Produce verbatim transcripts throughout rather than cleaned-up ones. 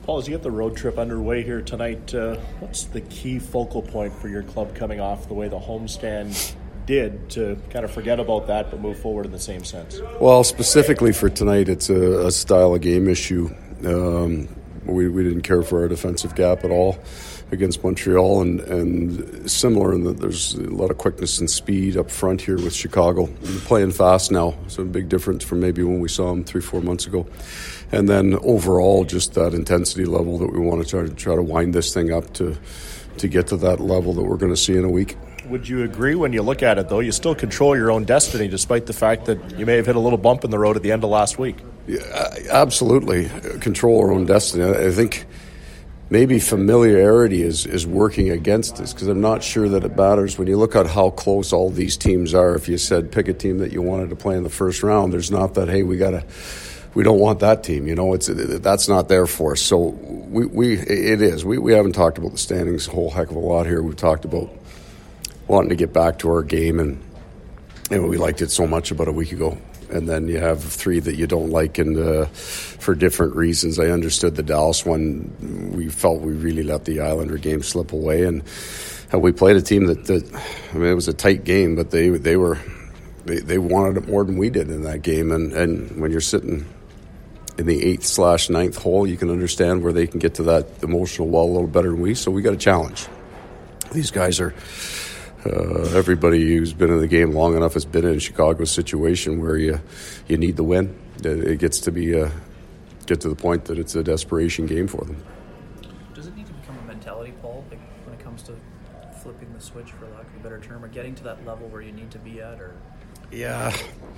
Paul, as you get the road trip underway here tonight, uh, what's the key focal point for your club coming off the way the homestand did to kind of forget about that but move forward in the same sense? Well, specifically for tonight, it's a, a style of game issue. Um, we, we didn't care for our defensive gap at all against Montreal, and, and similar in that there's a lot of quickness and speed up front here with Chicago. We're playing fast now, so a big difference from maybe when we saw them three, four months ago. And then overall, just that intensity level that we want to try to try to wind this thing up to to get to that level that we're going to see in a week. Would you agree when you look at it, though, you still control your own destiny despite the fact that you may have hit a little bump in the road at the end of last week? Yeah, absolutely. Control our own destiny. I think maybe familiarity is, is working against us because I'm not sure that it matters. When you look at how close all these teams are, if you said pick a team that you wanted to play in the first round, there's not that, hey, we got to... We don't want that team, you know. It's that's not there for us. So we, we it is. We we haven't talked about the standings a whole heck of a lot here. We've talked about wanting to get back to our game, and and we liked it so much about a week ago. And then you have three that you don't like, and uh, for different reasons. I understood the Dallas one. We felt we really let the Islander game slip away, and uh, we played a team that, that I mean, it was a tight game, but they they were they, they wanted it more than we did in that game. And and when you're sitting in the eighth slash ninth hole, you can understand where they can get to that emotional wall a little better than we. So we got a challenge. These guys are, uh, everybody who's been in the game long enough has been in Chicago's situation where you you need the win. It gets to be a, get to the point that it's a desperation game for them. Does it need to become a mentality, Paul, like when it comes to flipping the switch, for lack of a better term, or getting to that level where you need to be at? Or yeah.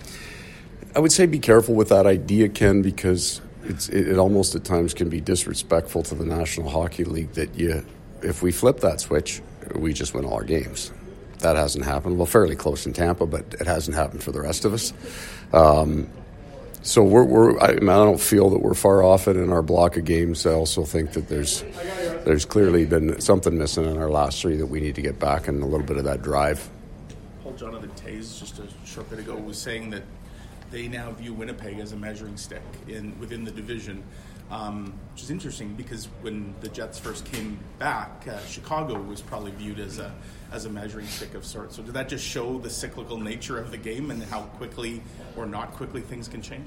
I would say be careful with that idea, Ken, because it's, it, it almost at times can be disrespectful to the National Hockey League that you, if we flip that switch, we just win all our games. That hasn't happened. Well, fairly close in Tampa, but it hasn't happened for the rest of us. Um, so we're, we're I, mean, I don't feel that we're far off it in our block of games. I also think that there's there's clearly been something missing in our last three that we need to get back, and a little bit of that drive. Paul, Jonathan Toews just a short bit ago was saying that they now view Winnipeg as a measuring stick in within the division, um, which is interesting because when the Jets first came back, uh, Chicago was probably viewed as a as a measuring stick of sorts. So did that just show the cyclical nature of the game and how quickly or not quickly things can change?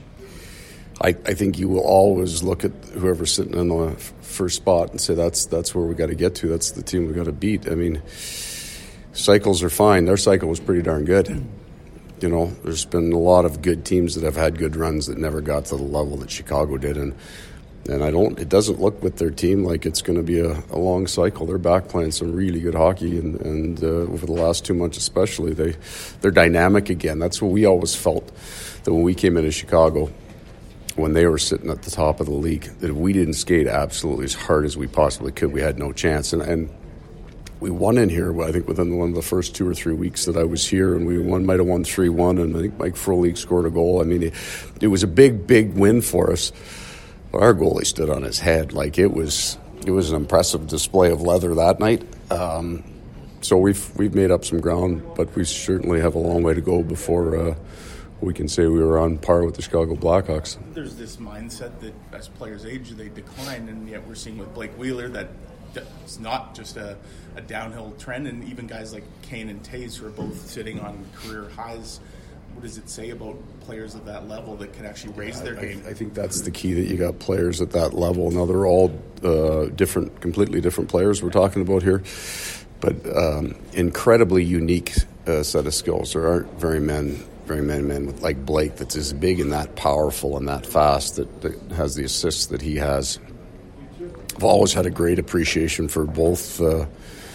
I, I think you will always look at whoever's sitting in the first spot and say that's that's where we got to get to. That's the team we got to beat. I mean, cycles are fine. Their cycle was pretty darn good. You know, there's been a lot of good teams that have had good runs that never got to the level that Chicago did, and and I don't. It doesn't look with their team like it's going to be a, a long cycle. They're back playing some really good hockey, and and uh, over the last two months especially, they they're dynamic again. That's what we always felt that when we came into Chicago, when they were sitting at the top of the league, that if we didn't skate absolutely as hard as we possibly could, we had no chance. And and. We won in here, I think, within one of the first two or three weeks that I was here, and we won, might have won three one, and I think Mike Frolik scored a goal. I mean, it, it was a big, big win for us. But our goalie stood on his head. Like, it was it was an impressive display of leather that night. Um, so we've we've made up some ground, but we certainly have a long way to go before uh, we can say we were on par with the Chicago Blackhawks. There's this mindset that as players age, they decline, and yet we're seeing with Blake Wheeler that it's not just a, a downhill trend, and even guys like Kane and Toews who are both sitting on career highs. What does it say about players at that level that can actually raise their I, game? I think that's the key, that you got players at that level. Now, they're all uh, different, completely different players we're talking about here, but um, incredibly unique uh, set of skills. There aren't very men, very many men with, like Blake, that's as big and that powerful and that fast, that, that has the assists that he has. I've always had a great appreciation for both uh,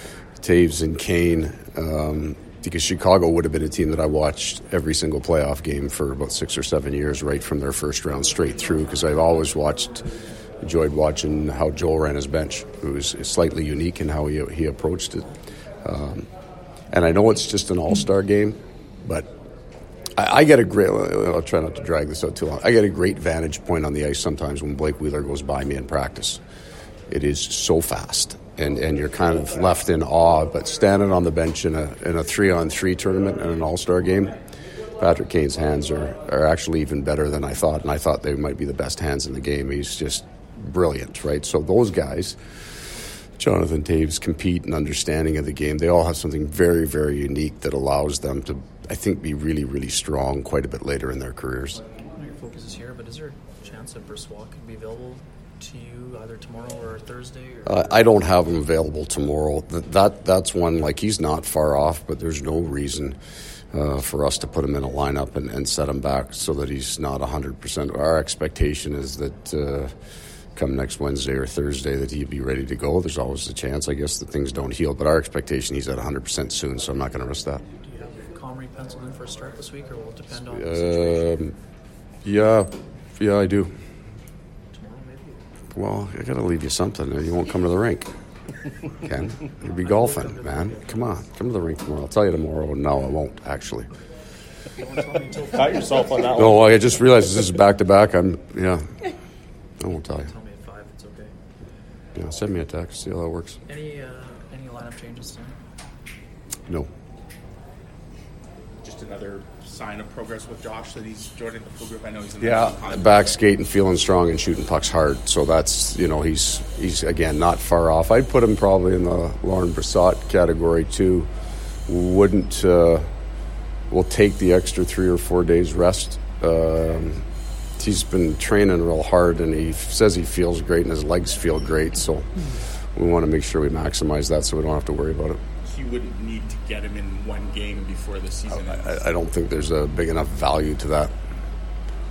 Toews and Kane, um, because Chicago would have been a team that I watched every single playoff game for about six or seven years, right from their first round straight through, because I've always watched, enjoyed watching how Joel ran his bench. It was slightly unique in how he, he approached it. Um, and I know it's just an all-star game, but I, I get a great, I'll try not to drag this out too long, I get a great vantage point on the ice sometimes when Blake Wheeler goes by me in practice. It is so fast, and, and you're kind of left in awe. But standing on the bench in a in a three-on-three tournament and an all-star game, Patrick Kane's hands are, are actually even better than I thought, and I thought they might be the best hands in the game. He's just brilliant, right? So those guys, Jonathan Toews, compete and understanding of the game. They all have something very, very unique that allows them to, I think, be really, really strong quite a bit later in their careers. I know your focus is here, but is there a chance that Brossoit could be available to you either tomorrow or Thursday? Or? Uh, I don't have him available tomorrow. That, that That's one, like, he's not far off, but there's no reason uh, for us to put him in a lineup and, and set him back so that he's not one hundred percent. Our expectation is that uh, come next Wednesday or Thursday that he'd be ready to go. There's always a chance, I guess, that things don't heal, but our expectation is at one hundred percent soon, so I'm not going to risk that. Do you have Comrie penciled in for a start this week, or will it depend on the situation? Um, yeah, yeah, I do. Tomorrow, maybe? Well, I got to leave you something. You won't come to the rink, Ken. You'll be golfing, man. Come on, come to the rink tomorrow. I'll tell you tomorrow. No, I won't, actually. You don't tell me until Got yourself on that one. No, I just realized this is back-to-back. I'm, yeah, I won't tell you. Tell me at five. It's okay. Yeah, send me a text, see how that works. Any uh, any lineup changes tonight? No. Just another sign of progress with Josh that he's joining the full group. I know he's in Yeah, the back skating, feeling strong, and shooting pucks hard. So that's, you know, he's, he's again, not far off. I'd put him probably in the Lauren Brossoit category, too. Wouldn't, uh, we'll take the extra three or four days rest. Um, he's been training real hard, and he says he feels great, and his legs feel great. So we want to make sure we maximize that so we don't have to worry about it. You wouldn't need to get him in one game before the season ends. I, I don't think there's a big enough value to that.